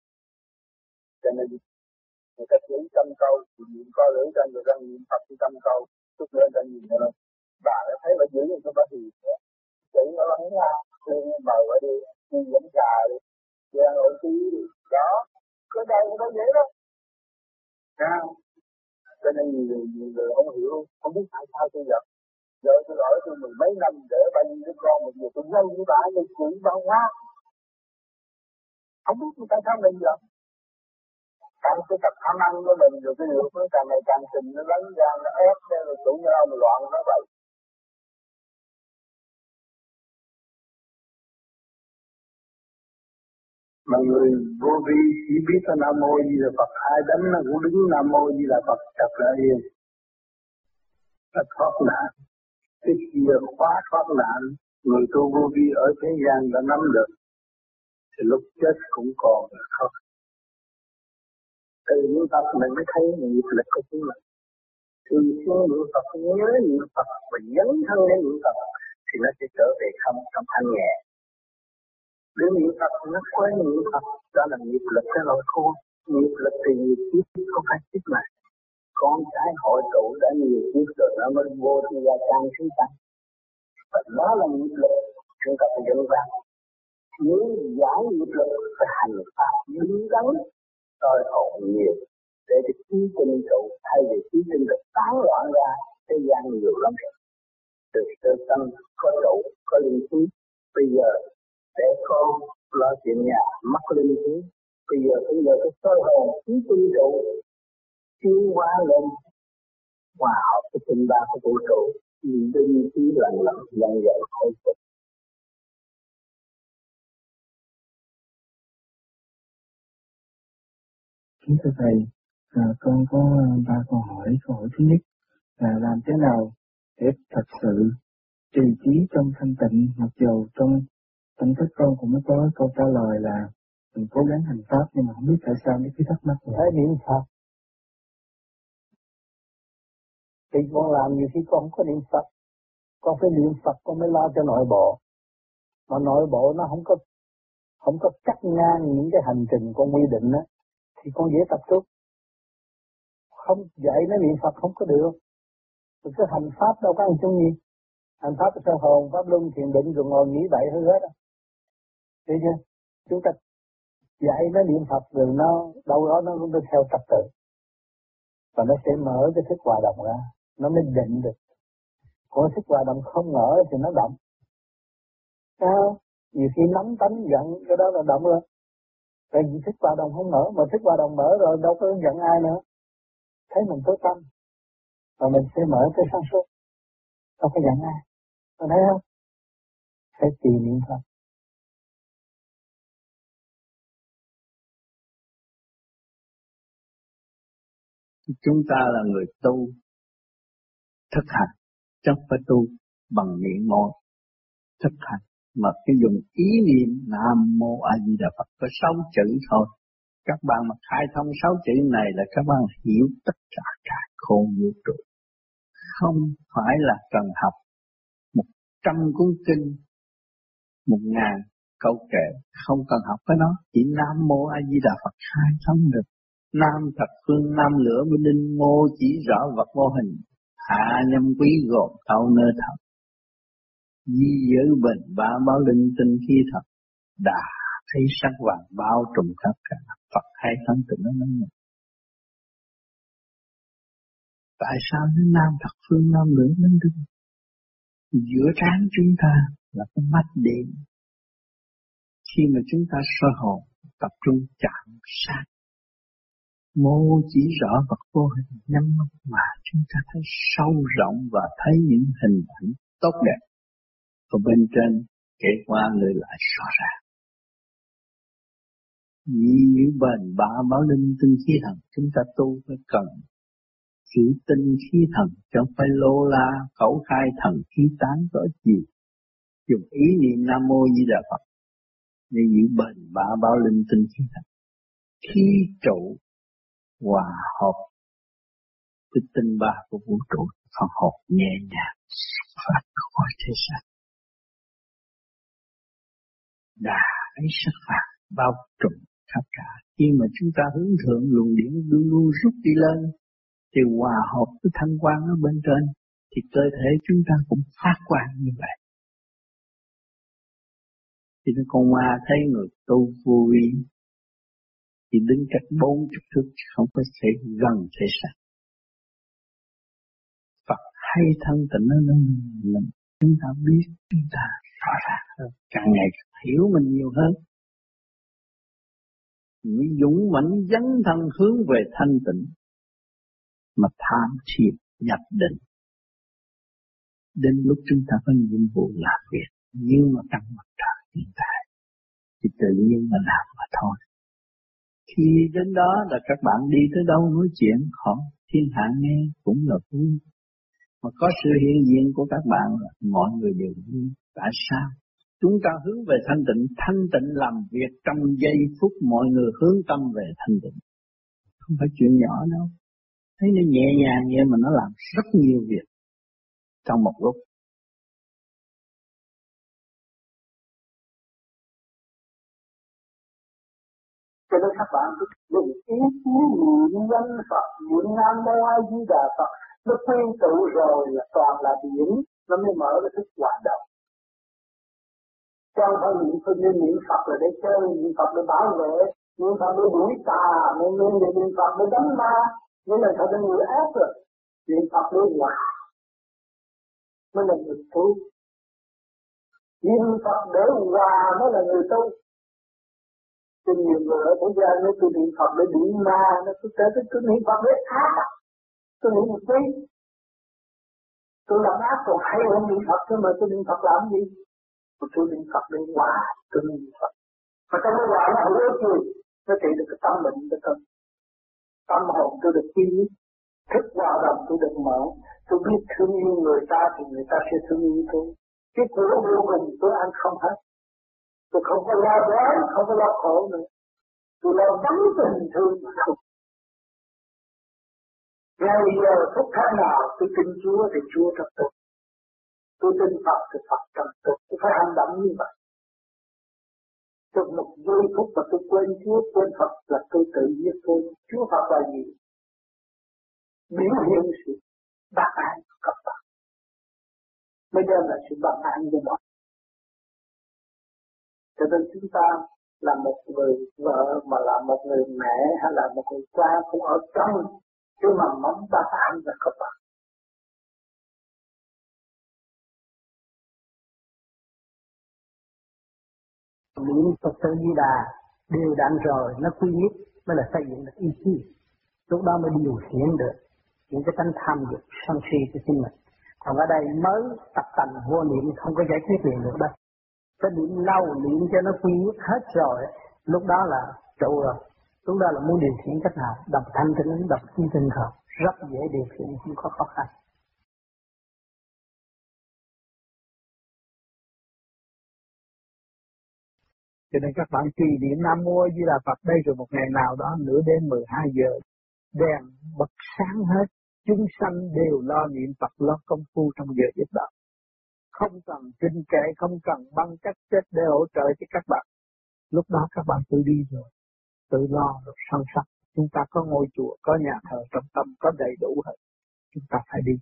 Cho nên người ta chỉ trăm câu, thì niệm co lưỡi ra người ta niệm Phật thì trăm câu, chút nữa ta nhìn nữa. Bà đã thấy bà giữ như bà thì chỉ nó lắng ra, khuyên mời bà đi, đi dẫn trà đi, đi ăn ổi tí đi, đó, cái đây nó dễ đó. Sao? Cho nên nhiều người, nhiều người không hiểu, không biết tại sao tôi giận. Giờ tôi ở tôi mười mấy năm để bao nhiêu đứa con một người tôi ngay với bà, tôi chửi bà quá. Không biết tại sao mình giận. Càng cái tập tham ăn của mình rồi cái điều nó càng ngày càng trình nó lớn ra nó ép lên rồi tụi nhau mà loạn nó vậy. Mà người vô vi chỉ biết là Nam Mô Di Đà Phật, ai đánh nó cũng đứng Nam Mô Di Đà Phật chặt lại yên. Nó thoát nạn. Cái kia khóa thoát nạn, người tu vô vi ở thế gian đã nắm được. Thì lúc chết cũng còn là thoát. Từ niệm Phật mình mới thấy nghiệp lực của chính mình. Thường xuyên niệm Phật, nhớ niệm Phật và dấn thân đến niệm Phật thì nó sẽ trở về không trong thanh nhẹ. Nếu niệm Phật nó quên niệm Phật, đó là nghiệp lực cái lôi khôn. Nghiệp lực thì nhiều kiếp không phải kiếp này. Con cái hội tụ đã nhiều kiếp rồi nó mới vô thì gia trang chúng ta. Và đó là nghiệp lực chúng ta phải dẫn vào. Nếu giải nghiệp lực phải hành pháp đứng đắn đòi hồn nhiều để cái trí tinh trụ thay vì trí tinh được tán loạn ra thế gian nhiều lắm rồi. Từ sơ tâm có trụ có linh trí, bây giờ để con lo chuyện nhà mất linh trí, bây giờ bây giờ cái sơ hồn trí tinh trụ tiến hóa lên hòa hợp với tinh ba của vũ trụ, linh trí lần lần dần dần khôi phục. Kính thưa Thầy, à, con có ba câu hỏi. Câu hỏi thứ nhất là làm thế nào để thật sự trì trí trong thanh tịnh, mặc dù trong tâm thức con cũng mới có câu trả lời là mình cố gắng hành pháp, nhưng mà không biết tại sao mấy cái thắc mắc này. Phải niệm Phật. Thì con làm nhiều khi con không có niệm Phật, con phải niệm Phật con mới lo cho nội bộ. Mà nội bộ nó không có không có cắt ngang những cái hành trình con quy định á, thì con dễ tập trung. Không dạy nó niệm Phật không có được. Rồi cái hành pháp đâu có ăn chung gì. Hành pháp là sơ hồn, pháp luân, thiền định rồi ngồi nghĩ bậy hết hết á. Thấy chưa? Chúng ta dạy nó niệm Phật rồi nó đâu đó nó cũng theo trật tự. Và nó sẽ mở cái thức hòa đồng ra, nó mới định được. Còn thức hòa đồng không mở thì nó động. Sao? Nhiều khi nóng tánh giận cái đó là động lên. Tại vì thức hòa đồng không mở, mà thức hòa đồng mở rồi đâu có giận ai nữa. Thấy mình tối tâm, và mình sẽ mở cái sáng suốt. Đâu có giận ai. Có thấy không? Phải trì niệm Phật. Chúng ta là người tu thực hành, chứ không phải tu bằng miệng môi. Thực hành mà cái dùng ý niệm Nam Mô A Di Đà Phật có sáu chữ thôi. Các bạn mà khai thông sáu chữ này là các bạn hiểu tất cả cả khôn vũ trụ. Không phải là cần học một trăm cuốn kinh, một ngàn câu kệ, không cần học cái đó, chỉ Nam Mô A Di Đà Phật khai thông được. Nam thập phương nam lửa với đinh mô chỉ rõ vật vô hình, hạ nhâm quý gồm thâu nơi thật. Di giữ bình ba báo linh tinh khi thật, đã thấy sắc vàng bao trùm khắp cả. Phật hay thân tự nó nói nhận. Tại sao nó nam thập phương nam lửa lên đinh? Giữa trán chúng ta là cái mắt điện. Khi mà chúng ta soi hồn, tập trung chạm sát, mô chỉ rõ vật vô hình, nhắm mắt mà chúng ta thấy sâu rộng và thấy những hình ảnh tốt đẹp. Ở bên trên kể qua lời lại rõ ràng. Vì những bền bá báo linh tinh khí thần, chúng ta tu phải cần chữ tinh khí thần, chứ không phải lô la khẩu khai thần khí tán có gì. Dùng ý niệm Nam Mô Di Đà Phật để giữ bền bá báo linh tinh khí thần. Khí trụ hòa hợp với tinh ba của vũ trụ, phần hồn nhẹ nhàng phát khỏi thế gian. Đã ấy sắc phạt bao trùm khắp cả. Khi mà chúng ta hướng thượng, luồng điển luôn luôn rút đi lên, thì hòa hợp với thanh quang ở bên trên, thì cơ thể chúng ta cũng phát quang như vậy. Thì con ma thấy người tu vô vi, thì đứng cách bốn chục thước, không có thể gần thể xác. Phật hay thân tịnh nó nên mình, chúng ta biết, chúng ta rõ ràng hơn, càng ngày càng hiểu mình nhiều hơn. Mới dũng mãnh dấn thân hướng về thanh tịnh, mà tham thiền nhập định. Đến lúc chúng ta có nhiệm vụ làm việc, nhưng mà trong mặt trời hiện tại, thì tự nhiên mà làm mà thôi. Khi đến đó là các bạn đi tới đâu nói chuyện khỏi thiên hạ nghe cũng là vui. Mà có sự hiện diện của các bạn là mọi người đều vui. Tại sao? Chúng ta hướng về thanh tịnh, thanh tịnh làm việc trong giây phút mọi người hướng tâm về thanh tịnh. không phải chuyện nhỏ đâu. Thấy nó nhẹ nhàng vậy mà nó làm rất nhiều việc trong một lúc. Cho nên các bạn cứ dùng ý chí niệm danh Phật, niệm Nam Mô A Di Đà Phật, nó quy tụ rồi là toàn là điển, nó mới mở cái thức hoạt động. Trong phải niệm Phật, niệm Phật là để chơi, niệm Phật để bảo vệ, niệm Phật để đuổi tà, niệm niệm Phật để đánh ma, nhưng mà thật là người ác rồi. Niệm Phật để hòa mới là người tu. Niệm Phật để hòa mới là người tu. Cho nhiều người ở thế gian nói tôi niệm Phật để đuổi ma, nó tôi tới tôi niệm Phật để ác, tôi niệm một tí, tôi làm ác còn hay hơn niệm Phật, chứ mà tôi niệm Phật làm gì? Tôi niệm Phật để hòa, tôi niệm Phật. Mà trong cái hòa nó hữu ích gì? Nó trị được cái tâm bệnh cho tôi. Tâm hồn tôi được yên, thức hòa đồng tôi được mở, tôi biết thương yêu người ta thì người ta sẽ thương yêu tôi. Cái của vô cùng tôi ăn không hết. Tôi không có lo đói, không có lo khổ nữa. Tôi lo đắm tình thương mà không. Ngay giờ phút khắc nào tôi tin Chúa thì Chúa trong tôi. Tôi tin Phật thì Phật trong tôi. Tôi phải hành động như vậy. Trong một giây phút mà tôi quên Chúa, quên Phật là tôi tự giết tôi. Chúa Phật là gì? Biểu hiện sự bác an của các bạn. Bây giờ là sự bác an của mọi. Cho nên chúng ta là một người vợ mà là một người mẹ hay là một người cha cũng ở trong cái mầm mống bác an là các bạn. Niệm Phật Tự Di Đà đều đặn rồi nó quy nhất mới là xây dựng được ý chí, lúc đó mới điều khiển được những cái tánh tham dục sân si của chính mình. Còn ở đây mới tập tành vô niệm không có giải quyết liền được đâu. Cái niệm lâu niệm cho nó quy nhất hết rồi, lúc đó là trụ rồi. Lúc đó là muốn điều khiển cách nào, đọc thanh tĩnh, đọc chi tinh thần, rất dễ điều khiển, không có khó khăn. Cho nên các bạn trì niệm Nam Mô A Di Đà Phật đây, rồi một ngày nào đó nửa đêm mười hai giờ đèn bật sáng hết, chúng sanh đều lo niệm Phật, lo công phu trong giờ giấc đó. Không cần kinh kệ, không cần băng cách chết để hỗ trợ cho các bạn. Lúc đó các bạn tự đi rồi, tự lo rồi sâu sắc. Chúng ta có ngôi chùa, có nhà thờ trong tâm, có đầy đủ hết. Chúng ta phải đi.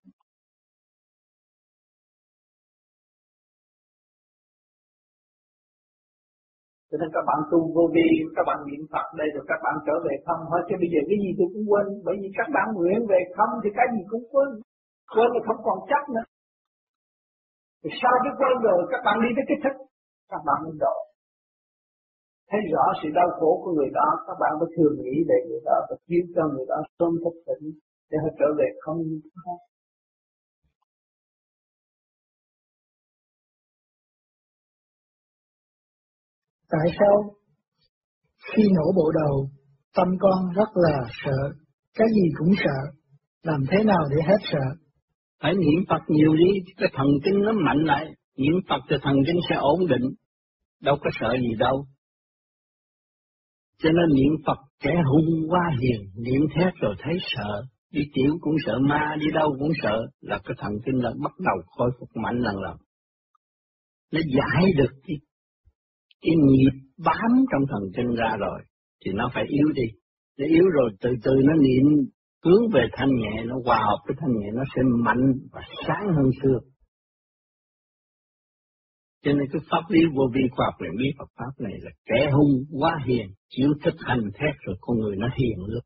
Cho nên các bạn tu vô vi, các bạn niệm Phật đây rồi các bạn trở về không hết. Chứ bây giờ cái gì tôi cũng quên, bởi vì các bạn nguyện về không thì cái gì cũng quên, quên thì không còn chắc nữa. Thì sau cái quên rồi các bạn đi tới cái thức, các bạn mới độ. Thấy rõ sự đau khổ của người đó, các bạn mới thường nghĩ về người đó và khiến cho người đó sớm thức tỉnh để họ trở về không như thế khác. Tại sao khi nổ bộ đầu, tâm con rất là sợ, cái gì cũng sợ, làm thế nào để hết sợ? Phải niệm Phật nhiều đi, cái thần kinh nó mạnh lại, niệm Phật thì thần kinh sẽ ổn định, đâu có sợ gì đâu. Cho nên niệm Phật kẻ hung quá hiền, niệm thét rồi thấy sợ, đi tiểu cũng sợ, ma đi đâu cũng sợ, là cái thần kinh là bắt đầu khôi phục mạnh lần lần. Nó giải được cái, cái nhịp bám trong thần kinh ra rồi, thì nó phải yếu đi. Nó yếu rồi từ từ nó niệm hướng về thanh nhẹ, nó hòa hợp với thanh nhẹ, nó sẽ mạnh và sáng hơn xưa. Cho nên cái pháp lý vô vi khoa học luyện bí Phật pháp này là kẻ hung quá hiền, chịu thực hành thét rồi con người nó hiền luôn.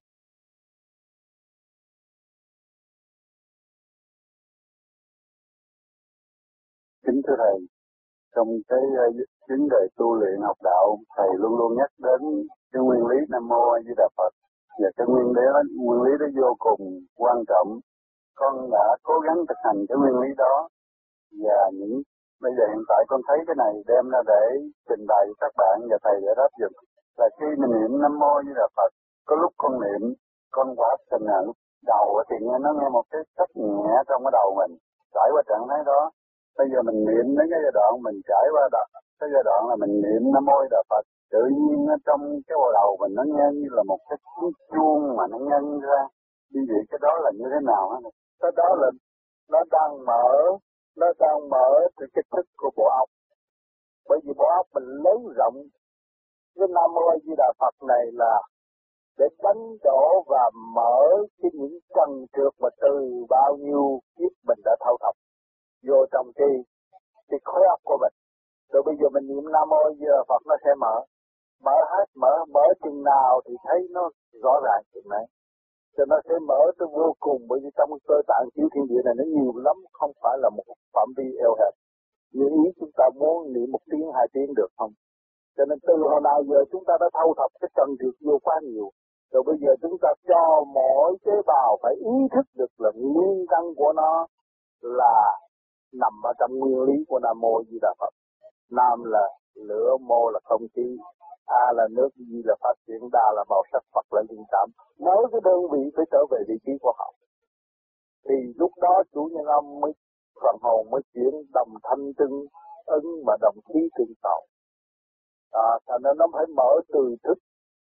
Kính thưa Thầy, trong cái vấn đề tu luyện học đạo, Thầy luôn luôn nhắc đến cái nguyên lý Nam Mô A Di Đà Phật. Và cái nguyên lý đó, nguyên lý đó vô cùng quan trọng. Con đã cố gắng thực hành cái nguyên lý đó. Và những bây giờ hiện tại con thấy cái này đem ra để trình bày với các bạn và Thầy đã đáp dụng. Là khi mình niệm Nam Mô A Di Đà Phật, có lúc con niệm, con quá trình là lúc đầu thì nghe nó nghe một cái cách nhẹ trong cái đầu mình, trải qua trạng thái đó. Bây giờ mình niệm đến cái giai đoạn mình trải qua đó, Cái giai đoạn là mình niệm Nam Mô Đà Phật, tự nhiên ở trong cái bộ đầu mình nó nghe như là một cái tiếng chuông mà nó nhân ra. Như vậy cái đó là như thế nào hả? Cái đó là nó đang mở, nó đang mở từ cái thức của bộ óc. Bởi vì bộ óc mình lấy rộng cái Nam Mô A Di Đà Phật này là để đánh đổ và mở cái những trần trượt mà từ bao nhiêu kiếp mình đã thâu thập vô trong cái cái khối óc của mình. Rồi bây giờ mình niệm Nam Mô A Di Đà Phật nó sẽ mở, mở hết, mở mở chừng nào thì thấy nó rõ ràng chừng này. Cho nó sẽ mở tới vô cùng, bởi vì trong cơ tạng chiếu thiên địa này nó nhiều lắm, không phải là một phạm vi eo hẹp. Như ý chúng ta muốn niệm một tiếng, hai tiếng được không? Cho nên từ hồi nào giờ chúng ta đã thâu thập cái trần trượt vô quá nhiều. Rồi bây giờ chúng ta cho mỗi tế bào phải ý thức được là nguyên căn của nó là nằm ở trong nguyên lý của Nam Mô Di Đà Phật. Nam là lửa, mô là không khí, A là nước, Di là phát triển, Đa là màu sắc, Phật là linh cảm. Mỗi cái đơn vị phải trở về vị trí của họ. Thì lúc đó chủ nhân âm mới, phần hồn mới chuyển đồng thanh tương ứng mà đồng khí tương tạo. À, thành ra nó phải mở từ thức.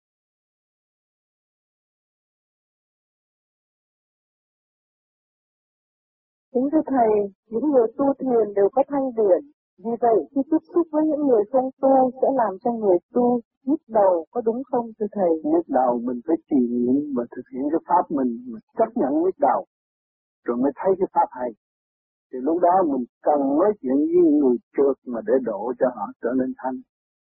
Kính thưa Thầy, những người tu thiền đều có thanh điển. Vì vậy, khi tiếp xúc với những người không tu sẽ làm cho người tu nhức đầu, có đúng không thưa Thầy? Nhức đầu mình phải trì niệm và thực hiện cái pháp mình, mình chấp nhận nhức đầu, rồi mới thấy cái pháp hay. Thì lúc đó mình cần nói chuyện với người trượt mà để độ cho họ trở nên thanh.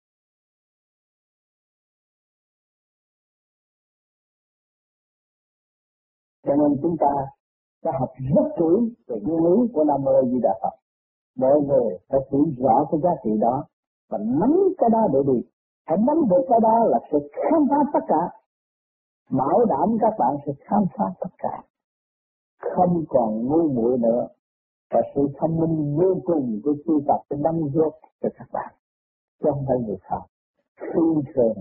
Cho nên chúng ta đã học rất kỹ về nguyên lý của Nam Mô A Di Đà Phật. Mọi người phải hiểu rõ cái giá trị đó và nắm cái đó để đi. Hãy nắm được cái đó là sẽ khám phá tất cả. Bảo đảm các bạn sẽ khám phá tất cả. Không còn ngu muội nữa. Và sự thông minh vô cùng của sư Phật sẽ đóng góp cho các bạn. Chứ không phải người khác. Phi thường.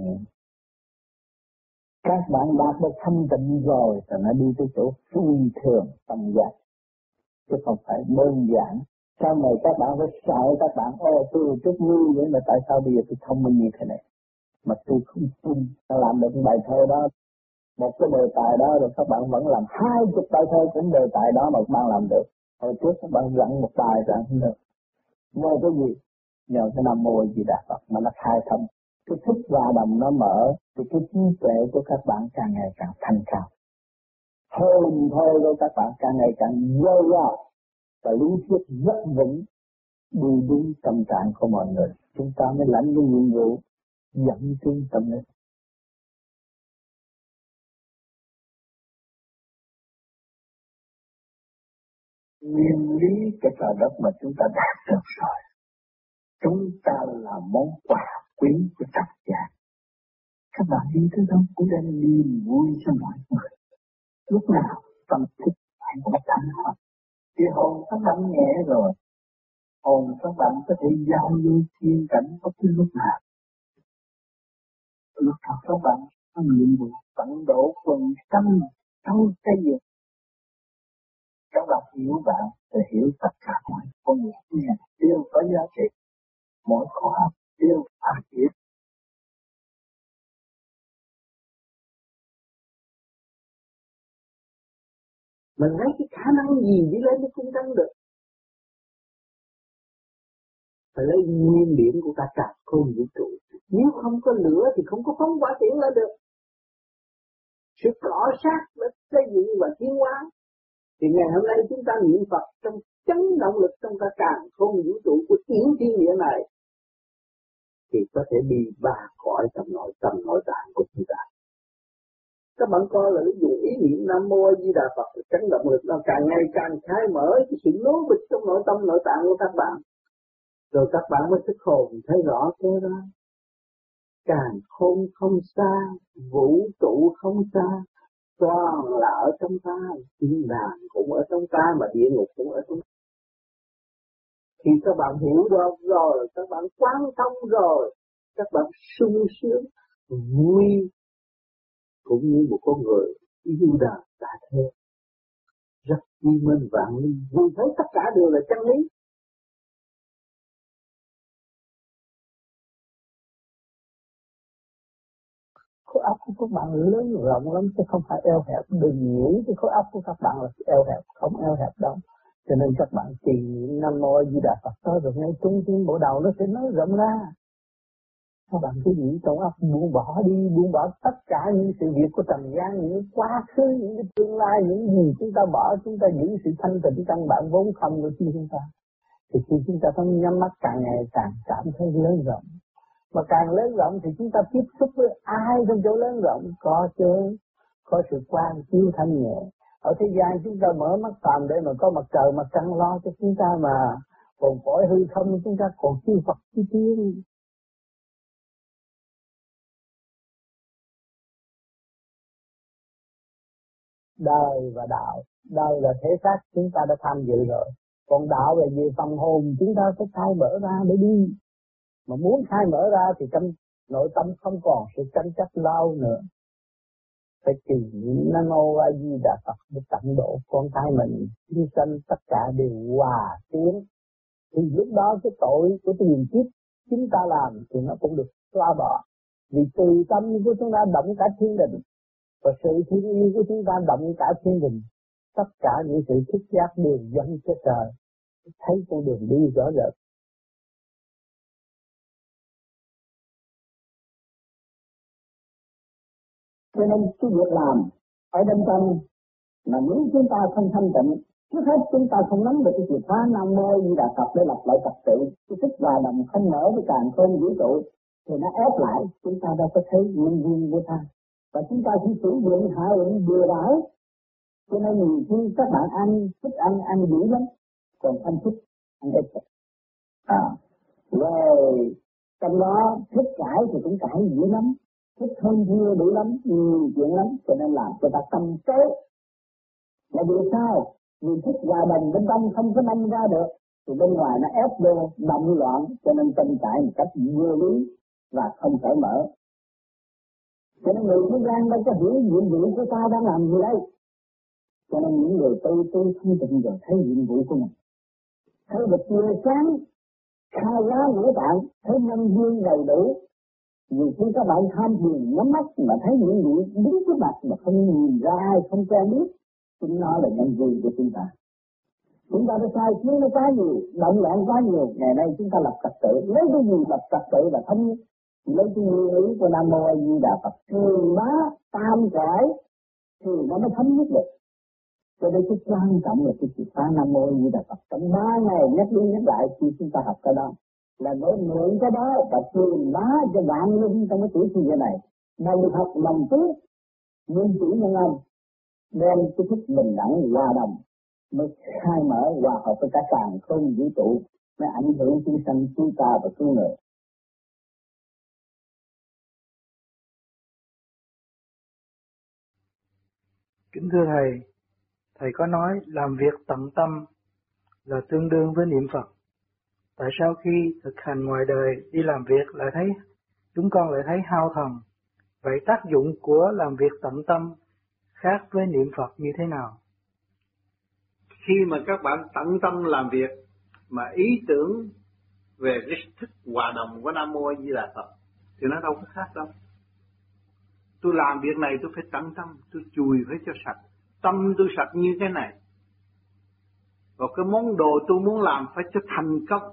Các bạn đạt được thanh tịnh rồi thì nó đi tới chỗ phi thường tâm giác. Chứ không phải đơn giản. Sau này các bạn phải sợ các bạn, ô tôi chút ngu vậy mà tại sao bây giờ tôi thông minh như thế này. Mà tôi không tin, ta làm được bài thơ đó, một cái đề tài đó rồi các bạn vẫn làm hai chục bài thơ cũng đề tài đó mà các bạn làm được. Hồi trước các bạn dặn một bài rằng không được. Nhờ cái gì? Nhờ cái Nam Mô Di Đà Phật mà nó khai thông. Cái thức hòa đồng nó mở, thì cái trí tuệ của các bạn càng ngày càng thanh cao. Hồn thôi của các bạn càng ngày càng dồi dào. Và lý thuyết rất vững đi đúng tâm trạng của mọi người. Chúng ta mới lãnh cái nhiệm vụ dẫn tiến tâm linh. Nguyên lý cái trời đất mà chúng ta đạt được rồi. Chúng ta là món quà quý của tất cả. Các bạn đi tới đâu cũng đem niềm vui cho mọi người. Lúc nào tâm thức phải có thanh hợp. Thì hồn các bạn nhẹ rồi. Hồn các bạn có thể giao lưu thiên cảnh bất cứ lúc nào. Lúc nào các bạn có nhiệm vụ tận độ phần trăm trong cái gì. Các bạn hiểu bạn để hiểu tất cả mọi con người đều có giá trị. Mỗi khóa học đều phát triển. Mình lấy cái khả năng gì đi lên mới cung tăng được. Phải lấy nguyên điểm của cả cả không vũ trụ. Nếu không có lửa thì không có phóng hỏa tiễn lên được. Sự cọ sát đã xây dựng và tiến hóa. Thì ngày hôm nay chúng ta niệm Phật trong chấn động lực trong cả càng không vũ trụ của yển thiên địa này. Thì có thể đi ba cõi trong nội tâm nội tạng của chúng ta. Các bạn coi là cái dùng ý niệm Nam Mô A Di Đà Phật chấn động lực nó càng ngày càng khai mở cái sự nối bịch trong nội tâm nội tạng của các bạn. Rồi các bạn mới thức hồn thấy rõ thế đó. Càng không không xa, vũ trụ không xa, toàn là ở trong ta, thiên đàng cũng ở trong ta mà địa ngục cũng ở trong ta. Khi các bạn hiểu được rồi, các bạn quán thông rồi, các bạn sung sướng, vui, cũng như một con người yêu đời đã thế. Rất quy minh vạn linh, vui thấy tất cả đều là chân lý. khối óc của các bạn lớn rộng lắm chứ không phải eo hẹp. Đừng nghĩ cái khối óc của các bạn là eo hẹp, không eo hẹp đâu. Cho nên các bạn trì Nam Mô A Di Đà Phật tới rồi ngay trung tâm bộ đầu nó sẽ nói rộng ra. Các bạn cứ nghĩ trong óc buông bỏ đi, buông bỏ tất cả những sự việc của trần gian, những quá khứ, những cái tương lai, những gì chúng ta bỏ, chúng ta giữ sự thanh tịnh căn bản vốn không của chính chúng ta. Thì khi chúng ta không nhắm mắt càng ngày càng cảm thấy lớn rộng. Mà càng lớn rộng thì chúng ta tiếp xúc với ai trong chỗ lớn rộng có chứ, có sự quan chiếu thanh nhẹ. Ở thế gian chúng ta mở mắt phàm để mà có mặt trời mặt trăng lo cho chúng ta mà, còn cõi hư không chúng ta còn siêu Phật chi tiên. Đời và đạo, đời là thể xác chúng ta đã tham dự rồi, còn đạo là về phần hồn chúng ta phải khai mở ra để đi. Mà muốn khai mở ra thì trong nội tâm không còn sự tranh chấp lao nữa. Phải trì Nam Mô A Di Đà Phật để tận độ con cái mình, chúng sanh tất cả đều hòa tiến. Thì lúc đó cái tội của tiền kiếp chúng ta làm thì nó cũng được xóa bỏ. Vì từ tâm của chúng ta động cả thiên đình, và sự thương yêu của chúng ta động cả thiên đình. Tất cả những sự thức giác đều dẫn cho trời, thấy con đường đi rõ rệt. Cho nên cái việc làm ở bên trong mà nếu chúng ta không thanh tịnh, trước hết chúng ta không nắm được cái chìa khóa Nam Mô A Di Đà Phật để lập lại trật tự, cái tích hòa đồng không mở với càn khôn vũ trụ thì nó ép lại, chúng ta đâu có thấy nguyên duyên của ta, và chúng ta chỉ sử dụng hạ dụng vừa đảo. Cho nên nhiều khi các bạn ăn thích ăn ăn dữ lắm, còn không thích ăn ít. À, rồi trong đó thích cãi thì cũng cãi dữ lắm, thích hơn thua đủ lắm, nhiều chuyện lắm, cho nên làm cho ta tâm tối. Là vì sao? Vì thích hòa đồng bên trong không có nâng ra được, thì bên ngoài nó ép vô động loạn, cho nên tranh cãi một cách vô lý và không cởi mở. Cho nên người thế gian đâu có hiểu nhiệm vụ của ta đang làm gì đây. Cho nên những người tu tu không định rồi thấy nhiệm vụ của mình. Thấy được người sáng, khai hóa ngũ tạng, thấy nhân duyên đầy đủ. Vì khi các bạn tham thiền nhắm mắt mà thấy những vụ đứng trước mặt mà không nhìn ra ai, không quen biết, chúng nó là nhân duyên của chúng ta. Chúng ta đã sai khiến nó quá nhiều, động loạn quá nhiều. Ngày nay chúng ta lập trật tự, lấy cái gì lập trật tự là thống nhất. Lấy cái nguyên lý của Nam Mô A Di Đà Phật thường bá tam cõi thì nó mới thống nhất được. Cho nên cái quan trọng là cái chìa khóa Nam Mô A Di Đà Phật trong ba ngày nhắc đi nhắc lại khi chúng ta học cái đó là nỗi mượn cái đó và truyền bá cho vạn linh trong cái tuổi sinh giờ này. Đồng học lòng tốt, nguyên chủ nhân âm, đem cái thức bình đẳng hòa đồng mới khai mở hòa hợp với cả càn khôn vũ trụ, mới ảnh hưởng chúng sanh chúng ta và cứu người. Kính thưa Thầy, Thầy có nói làm việc tận tâm là tương đương với niệm Phật. Tại sao khi thực hành ngoài đời đi làm việc lại thấy chúng con lại thấy hao thần? Vậy tác dụng của làm việc tận tâm khác với niệm Phật như thế nào? Khi mà các bạn tận tâm làm việc mà ý tưởng về cái thức hòa đồng của Nam Mô A Di Đà Phật thì nó đâu có khác đâu. Tôi làm việc này tôi phải tận tâm, tôi chùi phải cho sạch, tâm tôi sạch như thế này. Và cái món đồ tôi muốn làm phải cho thành công.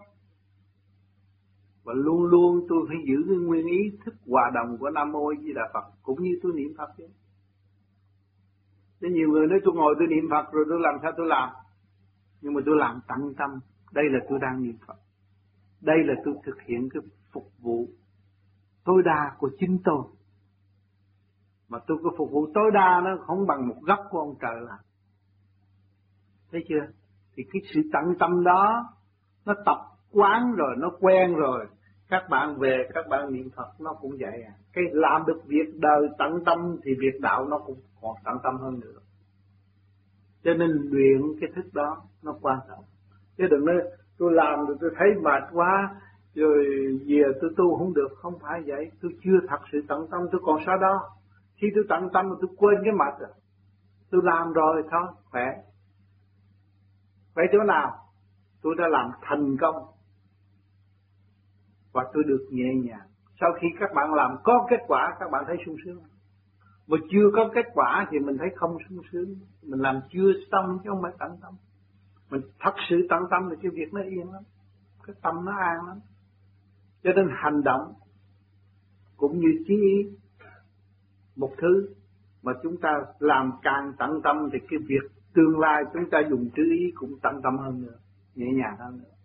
Và luôn luôn tôi phải giữ cái nguyên ý thức hòa đồng của Nam Mô A Di Đà Phật cũng như tôi niệm Phật vậy. Nên nhiều người nói tôi ngồi tôi niệm Phật rồi tôi làm sao tôi làm. Nhưng mà tôi làm tận tâm, đây là tôi đang niệm Phật. Đây là tôi thực hiện cái phục vụ tối đa của chính tôi. Mà tôi có phục vụ tối đa nó không bằng một góc của ông trời làm. Thấy chưa? Thì cái sự tận tâm đó nó tập quán rồi, nó quen rồi. Các bạn về các bạn niệm Phật nó cũng vậy à. Cái làm được việc đời tận tâm thì việc đạo nó cũng còn tận tâm hơn nữa. Cho nên luyện cái thức đó nó quan trọng. Chứ đừng nói tôi làm rồi tôi thấy mệt quá rồi về tôi tu không được. Không phải vậy. Tôi chưa thật sự tận tâm, tôi còn sao đó. Khi tôi tận tâm tôi quên cái mệt rồi. Tôi làm rồi thôi, khỏe. Vậy chỗ nào? Tôi đã làm thành công. Và tôi được nhẹ nhàng, Sau khi các bạn làm có kết quả, các bạn thấy sung sướng. Mà chưa có kết quả thì mình thấy không sung sướng. Mình làm chưa tâm chứ không phải tận tâm. Mình thật sự tận tâm thì cái việc nó yên lắm, cái tâm nó an lắm. Cho nên hành động cũng như chí ý, một thứ mà chúng ta làm càng tận tâm thì cái việc tương lai chúng ta dùng trí ý cũng tận tâm hơn nữa, nhẹ nhàng hơn nữa.